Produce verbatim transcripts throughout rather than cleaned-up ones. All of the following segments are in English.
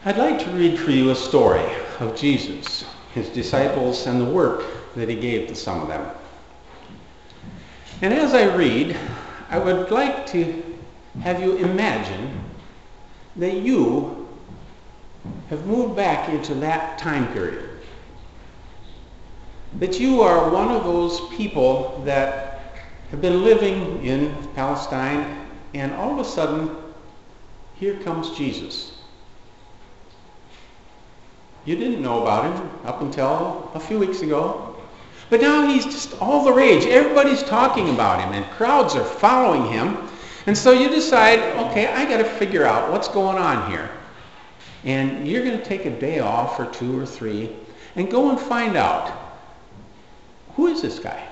I'd like to read for you a story of Jesus, his disciples, and the work that he gave to some of them. And as I read, I would like to have you imagine that you have moved back into that time period. That you are one of those people that have been living in Palestine, and all of a sudden, here comes Jesus. You didn't know about him up until a few weeks ago. But now he's just all the rage. Everybody's talking about him, and crowds are following him. And so you decide, okay, I got to figure out what's going on here. And you're going to take a day off or two or three and go and find out, who is this guy?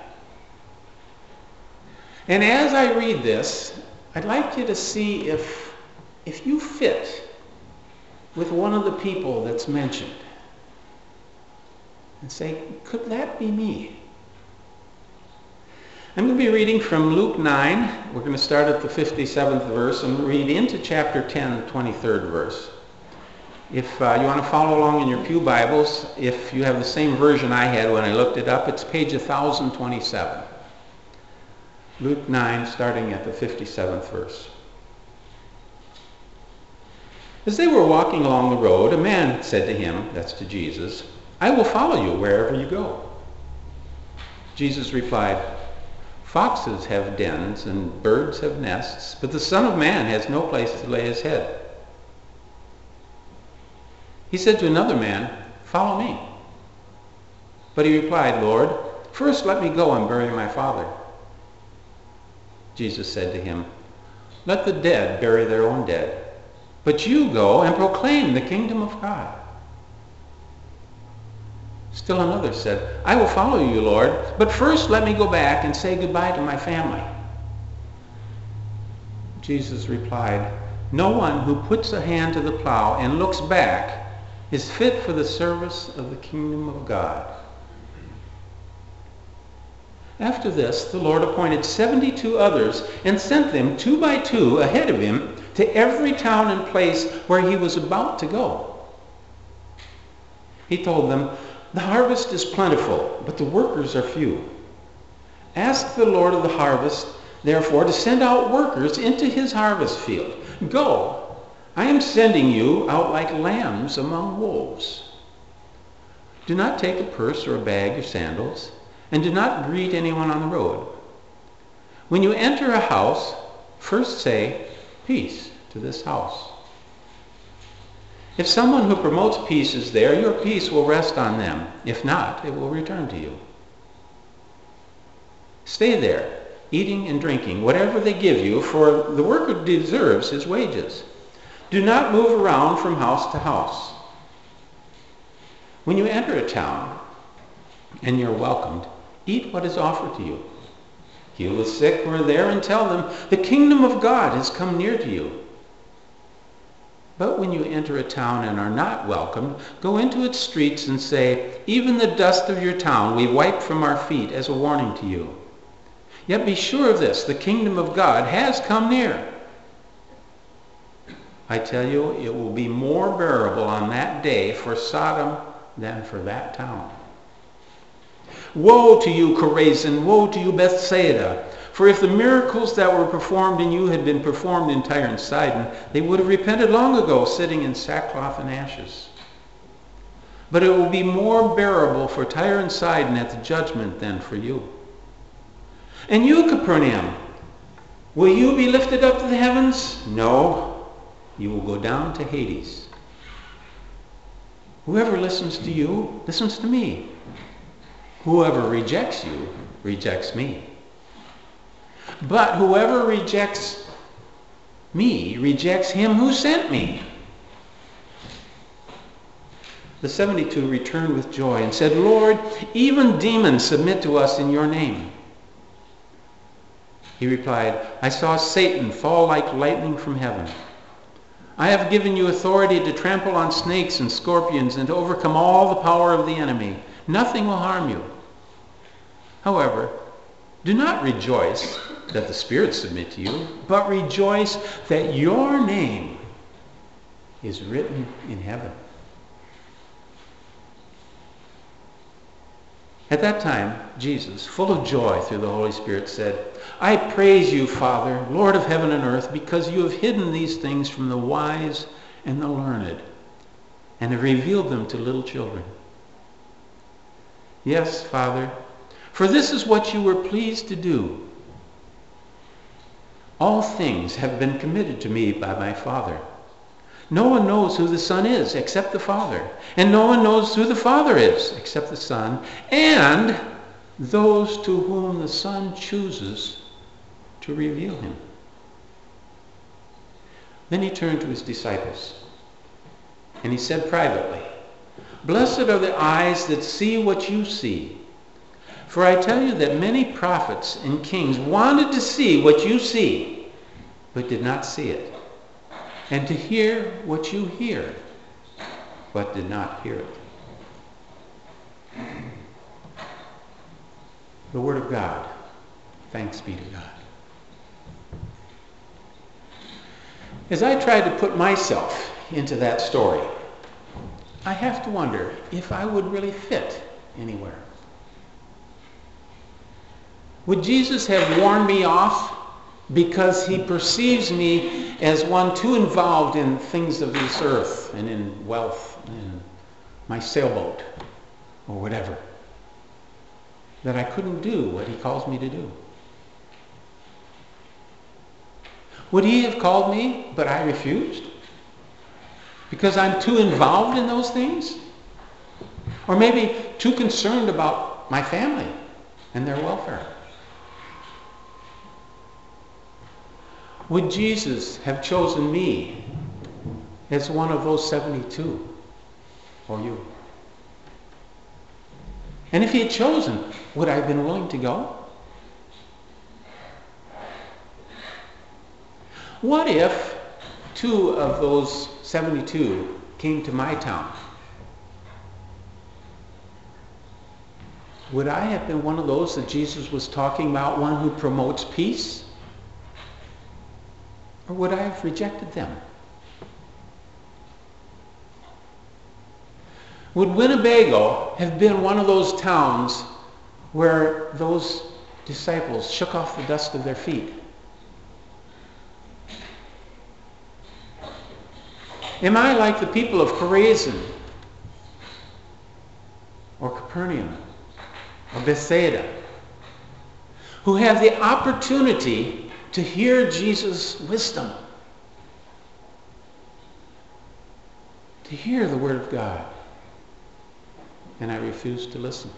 And as I read this, I'd like you to see if, if you fit with one of the people that's mentioned. And say, could that be me? I'm going to be reading from Luke nine. We're going to start at the fifty-seventh verse and read into chapter ten, twenty-third verse. If uh, you want to follow along in your pew Bibles, if you have the same version I had when I looked it up, it's page one thousand twenty-seven. Luke nine, starting at the fifty-seventh verse. As they were walking along the road, a man said to him, that's to Jesus, I will follow you wherever you go. Jesus replied, foxes have dens and birds have nests, but the Son of Man has no place to lay his head. He said to another man, follow me. But he replied, Lord, first let me go and bury my father. Jesus said to him, let the dead bury their own dead. But you go and proclaim the kingdom of God. Still another said, I will follow you, Lord, but first let me go back and say goodbye to my family. Jesus replied, no one who puts a hand to the plow and looks back is fit for the service of the kingdom of God. After this, the Lord appointed seventy-two others and sent them two by two ahead of him to every town and place where he was about to go. He told them, the harvest is plentiful, but the workers are few. Ask the Lord of the harvest, therefore, to send out workers into his harvest field. Go, I am sending you out like lambs among wolves. Do not take a purse or a bag or sandals, and do not greet anyone on the road. When you enter a house, first say, peace to this house. If someone who promotes peace is there, your peace will rest on them. If not, it will return to you. Stay there, eating and drinking, whatever they give you, for the worker deserves his wages. Do not move around from house to house. When you enter a town and you're welcomed, eat what is offered to you. Heal the sick who are there and tell them, the kingdom of God has come near to you. But when you enter a town and are not welcomed, go into its streets and say, even the dust of your town we wipe from our feet as a warning to you. Yet be sure of this, the kingdom of God has come near. I tell you, it will be more bearable on that day for Sodom than for that town. Woe to you, Chorazin! Woe to you, Bethsaida! For if the miracles that were performed in you had been performed in Tyre and Sidon, they would have repented long ago, sitting in sackcloth and ashes. But it will be more bearable for Tyre and Sidon at the judgment than for you. And you, Capernaum, will you be lifted up to the heavens? No, you will go down to Hades. Whoever listens to you, listens to me. Whoever rejects you, rejects me. But whoever rejects me, rejects him who sent me. The seventy-two returned with joy and said, Lord, even demons submit to us in your name. He replied, I saw Satan fall like lightning from heaven. I have given you authority to trample on snakes and scorpions and to overcome all the power of the enemy. Nothing will harm you. However, do not rejoice that the spirits submit to you, but rejoice that your name is written in heaven. At that time, Jesus, full of joy through the Holy Spirit, said, I praise you, Father, Lord of heaven and earth, because you have hidden these things from the wise and the learned, and have revealed them to little children. Yes, Father, for this is what you were pleased to do. All things have been committed to me by my Father. No one knows who the Son is except the Father, and no one knows who the Father is except the Son, and those to whom the Son chooses to reveal him. Then he turned to his disciples, and he said privately, Blessed are the eyes that see what you see. For I tell you that many prophets and kings wanted to see what you see, but did not see it, and to hear what you hear, but did not hear it. The Word of God. Thanks be to God. As I tried to put myself into that story, I have to wonder if I would really fit anywhere. Would Jesus have warned me off because he perceives me as one too involved in things of this earth and in wealth and my sailboat or whatever, that I couldn't do what he calls me to do? Would he have called me, but I refused? Because I'm too involved in those things? Or maybe too concerned about my family and their welfare? Would Jesus have chosen me as one of those seventy-two? Or you? And if he had chosen, would I have been willing to go? What if two of those seventy-two came to my town? Would I have been one of those that Jesus was talking about, one who promotes peace? Or would I have rejected them? Would Winnebago have been one of those towns where those disciples shook off the dust of their feet? Am I like the people of Chorazin or Capernaum or Bethsaida, who have the opportunity to hear Jesus' wisdom, to hear the Word of God, and I refuse to listen?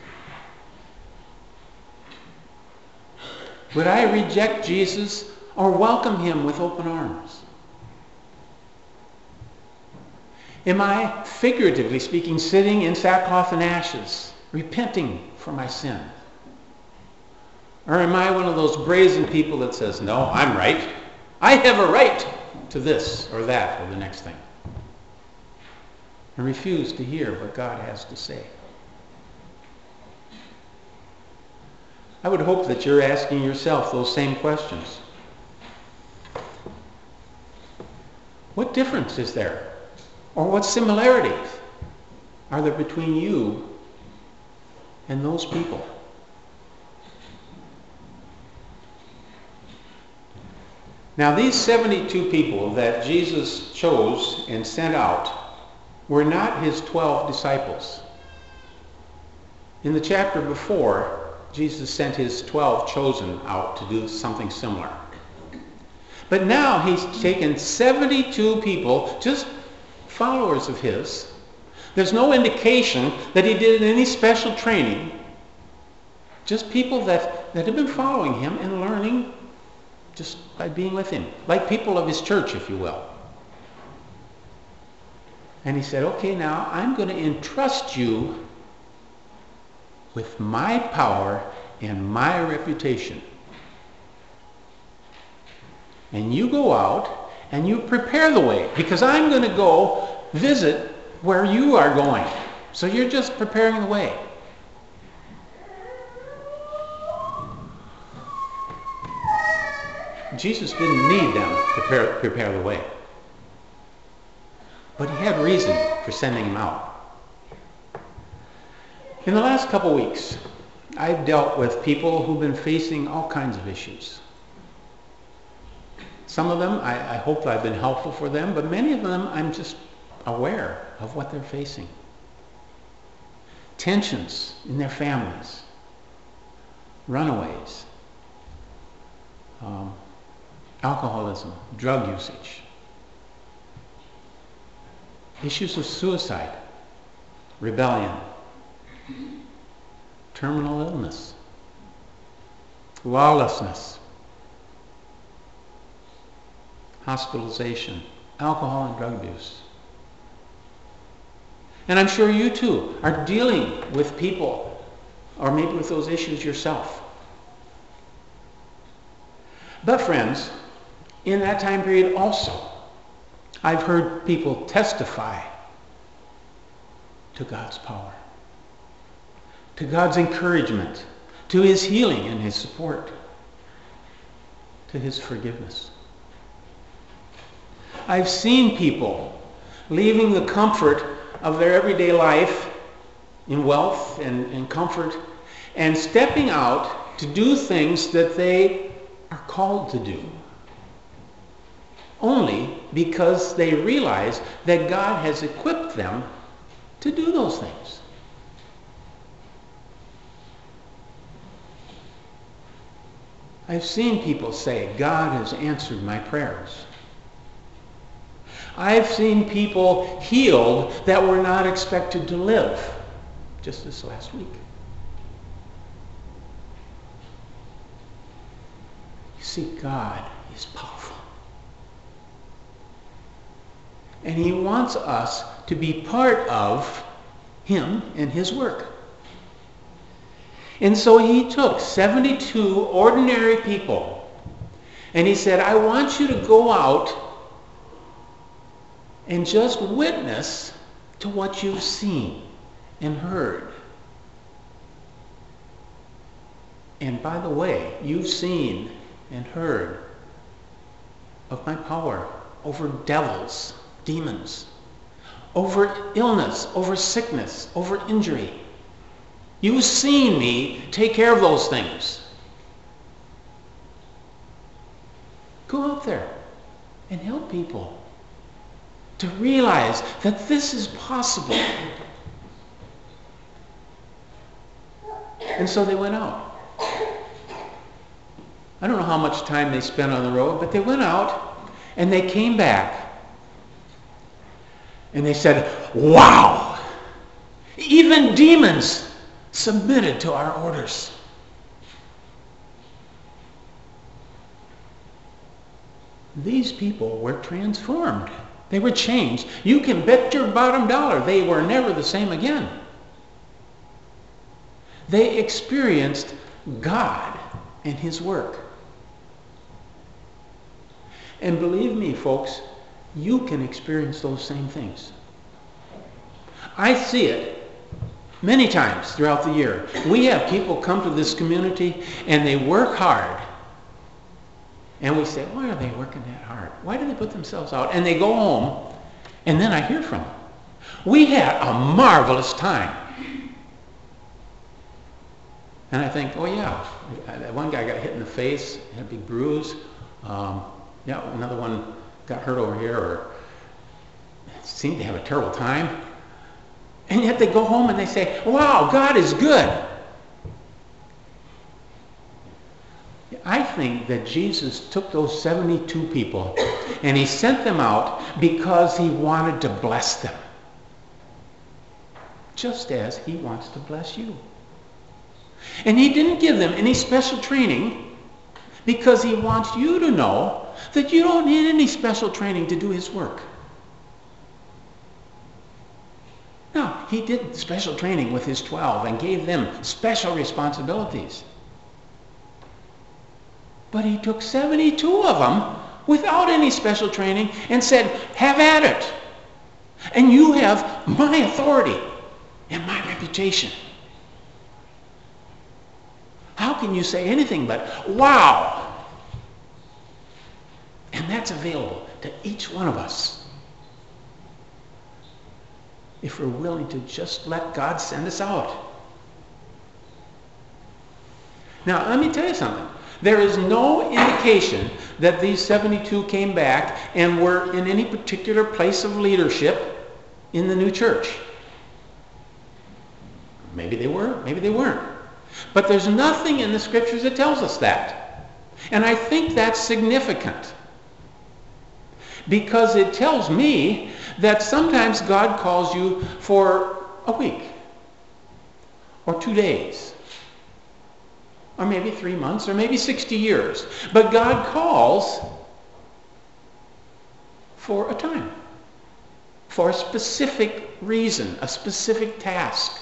Would I reject Jesus or welcome him with open arms? Am I, figuratively speaking, sitting in sackcloth and ashes, repenting for my sin? Or am I one of those brazen people that says, no, I'm right. I have a right to this or that or the next thing, and refuse to hear what God has to say? I would hope that you're asking yourself those same questions. What difference is there? Or what similarities are there between you and those people? Now, these seventy-two people that Jesus chose and sent out were not his twelve disciples. In the chapter before, Jesus sent his twelve chosen out to do something similar. But now he's taken seventy-two people, just followers of his. There's no indication that he did any special training. Just people that, that have been following him and learning just by being with him. Like people of his church, if you will. And he said, okay, now I'm going to entrust you with my power and my reputation. And you go out and you prepare the way, because I'm going to go visit where you are going. So you're just preparing the way. Jesus didn't need them to prepare, prepare the way. But he had reason for sending him out. In the last couple weeks, I've dealt with people who've been facing all kinds of issues. Some of them, I, I hope I've been helpful for them, but many of them, I'm just aware of what they're facing. Tensions in their families, runaways, um, alcoholism, drug usage, issues of suicide, rebellion, terminal illness, lawlessness, hospitalization, alcohol and drug abuse. And I'm sure you too are dealing with people, or maybe with those issues yourself. But friends, in that time period also, I've heard people testify to God's power, to God's encouragement, to his healing and his support, to his forgiveness. I've seen people leaving the comfort of their everyday life in wealth and, and comfort and stepping out to do things that they are called to do, only because they realize that God has equipped them to do those things. I've seen people say, God has answered my prayers. I've seen people healed that were not expected to live, just this last week. You see, God is powerful. And he wants us to be part of him and his work. And so he took seventy-two ordinary people and he said, I want you to go out and just witness to what you've seen and heard. And by the way, you've seen and heard of my power over devils, demons, over illness, over sickness, over injury. You've seen me take care of those things. Go out there and help people to realize that this is possible. And so they went out. I don't know how much time they spent on the road, but they went out and they came back. And they said, wow, even demons submitted to our orders. These people were transformed. They were changed. You can bet your bottom dollar they were never the same again. They experienced God and his work. And believe me, folks, you can experience those same things. I see it many times throughout the year. We have people come to this community and they work hard. And we say, why are they working that hard? Why do they put themselves out? And they go home, and then I hear from them. We had a marvelous time. And I think, oh yeah, that one guy got hit in the face, had a big bruise. Um, yeah, another one got hurt over here, or seemed to have a terrible time. And yet they go home and they say, wow, God is good. I think that Jesus took those seventy-two people and he sent them out because he wanted to bless them. Just as he wants to bless you. And he didn't give them any special training because he wants you to know that you don't need any special training to do his work. No, he did special training with his twelve and gave them special responsibilities. But he took seventy-two of them without any special training and said, have at it. And you have my authority and my reputation. How can you say anything but, wow? And that's available to each one of us. if we're willing to just let God send us out. Now, let me tell you something. There is no indication that these seventy-two came back and were in any particular place of leadership in the new church. Maybe they were, maybe they weren't. But there's nothing in the scriptures that tells us that. And I think that's significant. Because it tells me that sometimes God calls you for a week, or two days, or maybe three months, or maybe sixty years. But God calls for a time, for a specific reason, a specific task.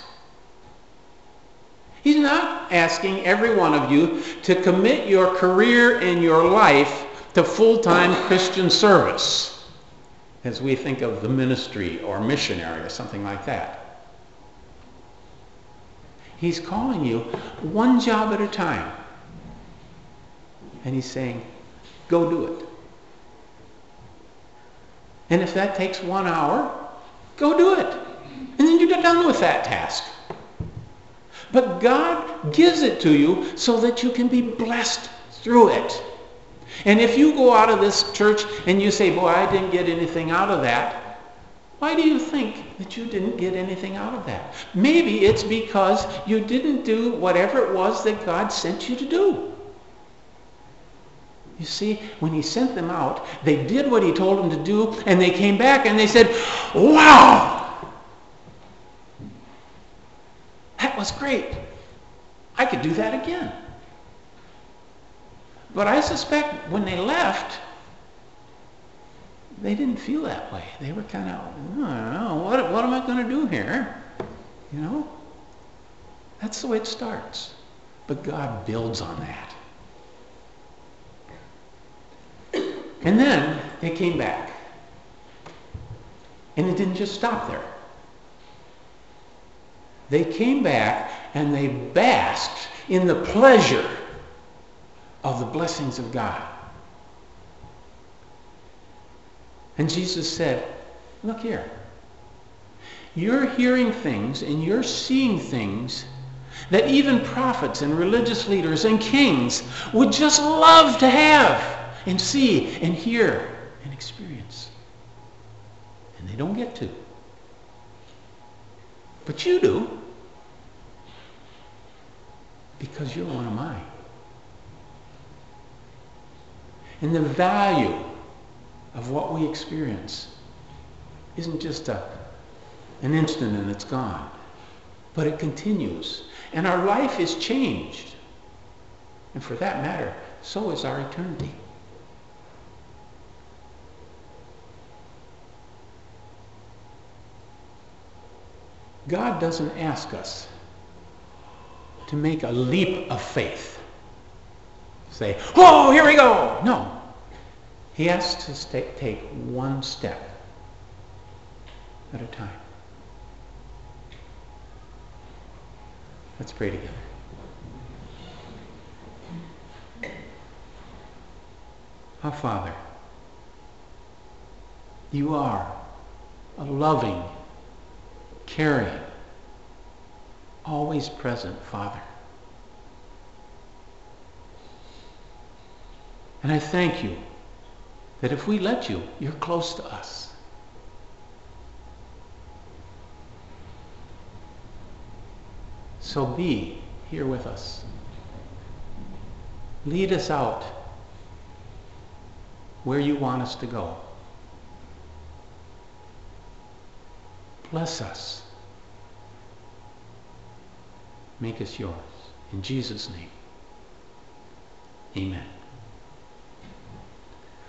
He's not asking every one of you to commit your career and your life to full-time Christian service, as we think of the ministry or missionary or something like that. He's calling you one job at a time. And he's saying, go do it. And if that takes one hour, go do it. And then you're done with that task. But God gives it to you so that you can be blessed through it. And if you go out of this church and you say, boy, I didn't get anything out of that, why do you think that you didn't get anything out of that? Maybe it's because you didn't do whatever it was that God sent you to do. You see, when he sent them out, they did what he told them to do, and they came back and they said, wow! That was great. I could do that again. But I suspect when they left, they didn't feel that way. They were kind of, oh, I don't know, what, what am I going to do here? You know? That's the way it starts. But God builds on that. And then they came back. And it didn't just stop there. They came back and they basked in the pleasure of the blessings of God. And Jesus said, look here. You're hearing things and you're seeing things that even prophets and religious leaders and kings would just love to have and see and hear and experience. And they don't get to. But you do. Because you're one of mine. And the value of what we experience isn't just a, an instant and it's gone, but it continues. And our life is changed. And for that matter, so is our eternity. God doesn't ask us to make a leap of faith. Say, oh, here we go. No. He asks us to take one step at a time. Let's pray together. Our Father, you are a loving, caring, always present Father. And I thank you that if we let you, you're close to us. So be here with us. Lead us out where you want us to go. Bless us. Make us yours. In Jesus' name, amen.